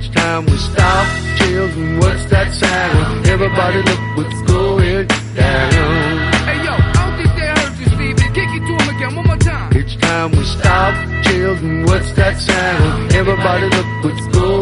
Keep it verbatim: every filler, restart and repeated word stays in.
Each time we stop, chills, and what's that sound? Everybody look what's going down. Hey yo, I don't think they heard you, Stevie. Kick it to him again, one more time. Each time we stop, chills, and what's that sound? Everybody look what's going